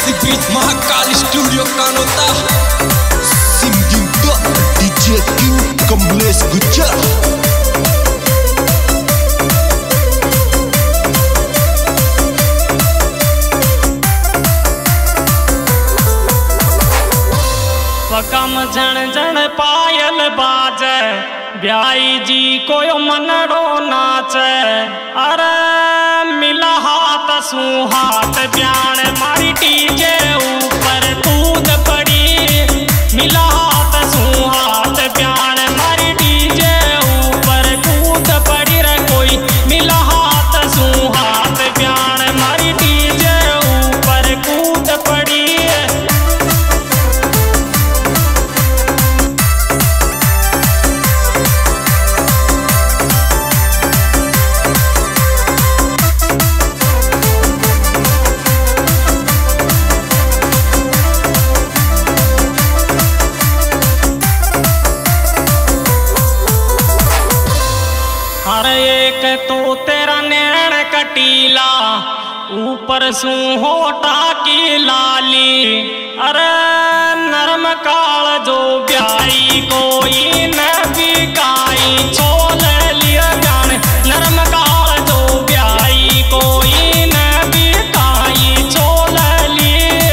Bridge Mahakal studio Kanota singing the DJ king Kamlesh Gujjar. कम जन जन पायल बाजे ब्याई जी कोयो मनड़ो नाचे। अरे मिला हाथ सू हाथ ब्याण मारी डीजे ऊपर कूद पड़ी। मिला हाथ सू हाथ ब्याण मारी डीजे ऊपर कूद पड़ी रे कोई। मिला हाथ सू हाथ ब्याण मारी डीजे ऊपर कूद पड़ी। एक तो तेरा नैन कटीला ऊपर सू होटा की लाली। अरे नरम काल जो ब्याई कोई न बिकाई छोल लिया जान। नरम काल जो ब्याई कोई न बिकाई छोल लिए।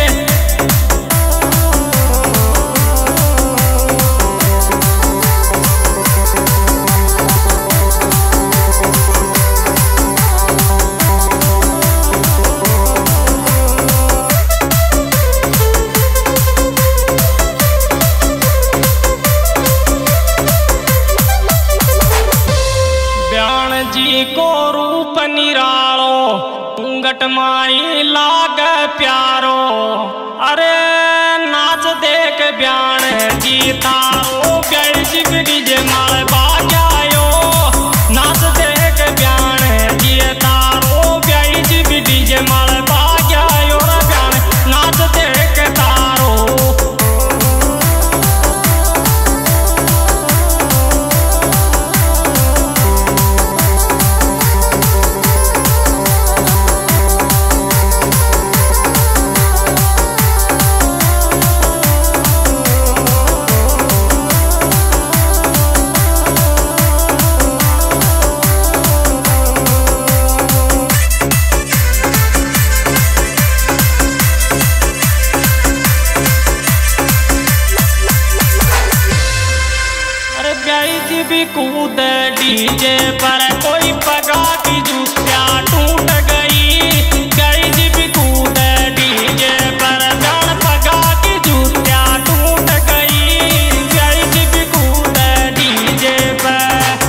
जी को रूप निरालो घूंघट माई लाग प्यारो। अरे नाच देख ब्याण जी तारो ब्याई जी डीजे माल बाजायो। नाच देख ब्याण जी तारो ब्याई जी डीजे माल बाजायो। ब्याण नाच देख तारो। भी कूद डीजे पर कोई पगा की जूतिया टूट गई। गई जी भी कूद डीजे पर जान पगा की जूतिया टूट गई। गई जी भी कूद डीजे पर।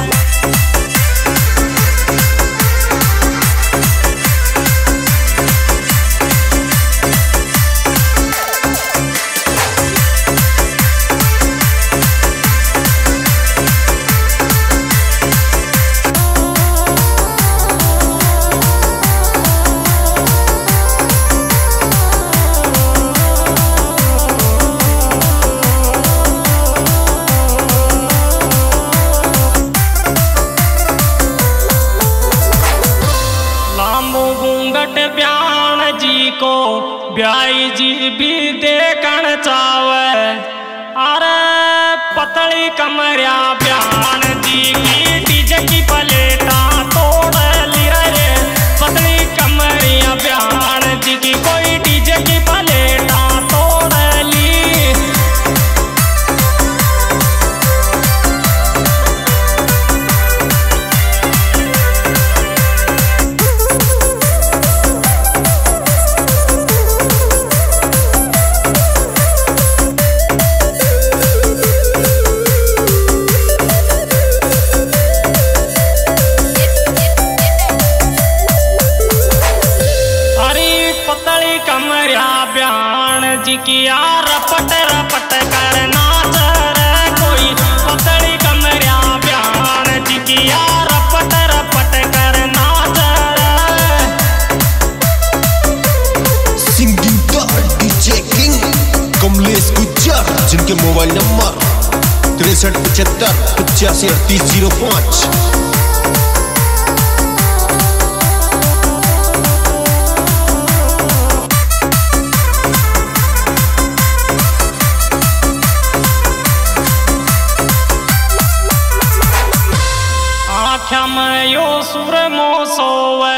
ब्याण जी को ब्याई जी भी देखण चावे। अरे पतली कमरिया ब्याण जी की डीजे की प्लेटा तोड़ ली रे। पतली कमरिया ब्याण जी की कोई डीजे की प्लेटा तोड़ ली। जी किया रपट रपट कर नाच रे कोई। पतली कमरिया ब्याण जी किया रपट रपट कर नाच रे। Singing the DJ king Kamlesh Gujjar, जिनके मोबाइल नंबर 6375 853805।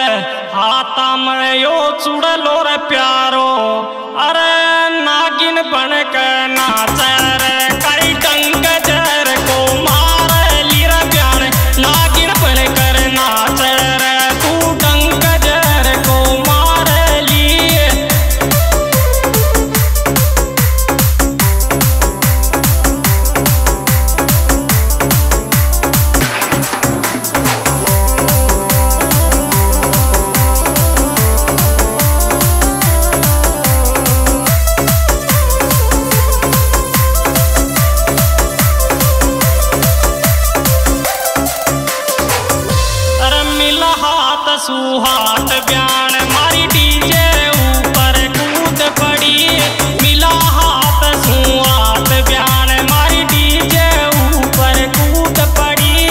हाथा में यो चुड़लो रे प्यारो अरे नागिन बन के नाचे रे कई डंक जर को मारे लीरा प्यार नागिन बन कर नाचे रे तू डंक जर को मारे लिए सुहात ब्यान मारी डीजे ऊपर कूद पड़ी मिला हाथ सुहात ब्यान मारी डीजे ऊपर कूद पड़ी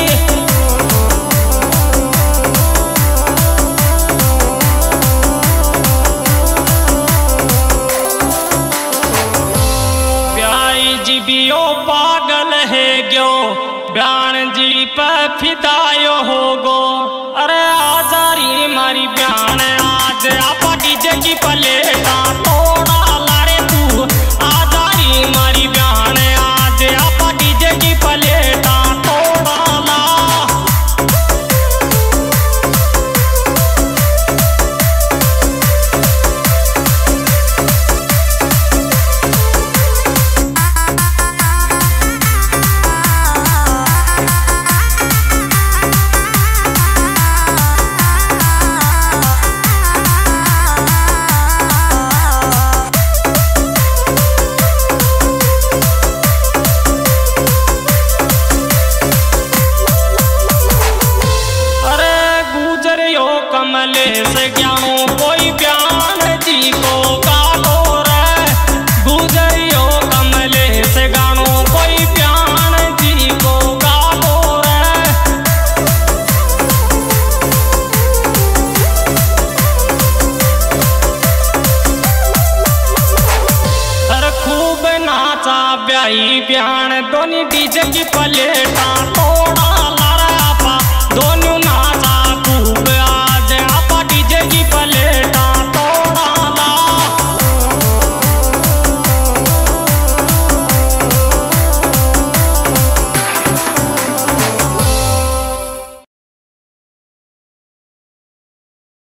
ब्याई जी बियो पागल है गयो ब्यान जी पे फिदायो हो गो अरे आजारी मारी ब्यान आज आपा डीजे की प्लेटा तोड़ा लारे तू आजारी मारी ब्यान आज आपा डीजे की प्लेटा तोड़ा ला कमले से ज्ञानो कोई ब्यान जी को गालो रे गुजरियो कमले से गानो कोई ब्यान जी को गालो रे हर खूब नाचा ब्याई ब्यान दोनी डीजे की प्लेटा तो